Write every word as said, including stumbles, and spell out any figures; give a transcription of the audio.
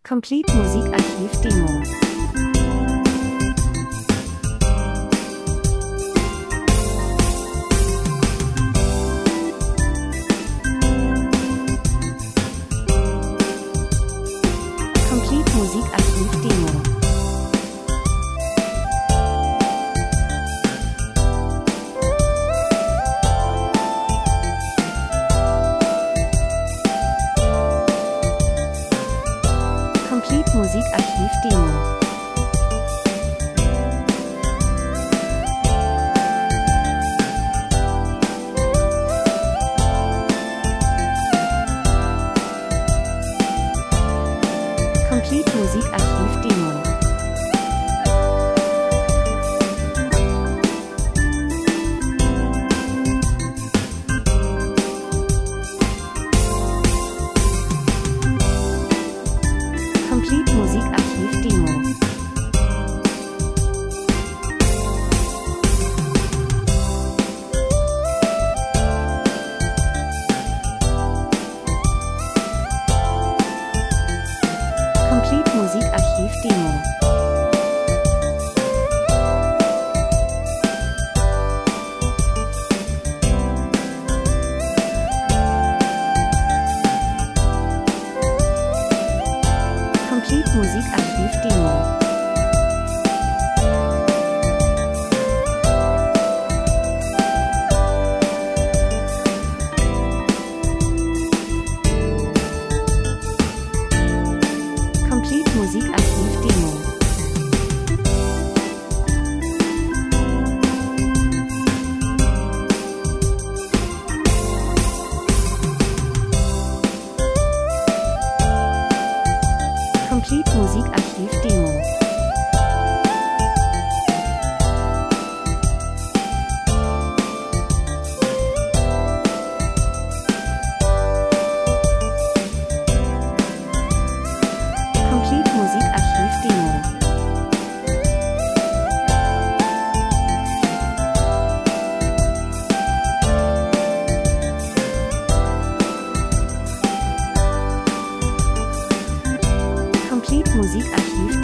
Complete Musikarchiv Demo. Complete Musikarchiv Demo. Complete Musikarchiv Demo. Complete Musikarchiv Demo. Complete Musikarchiv Demo. Complete Musikarchiv Demo. Complete Musikarchiv Demo. Complete Musikarchiv Demo. Complete Musikarchiv Demo. Complete Musikarchiv Demo. Complete Musikarchiv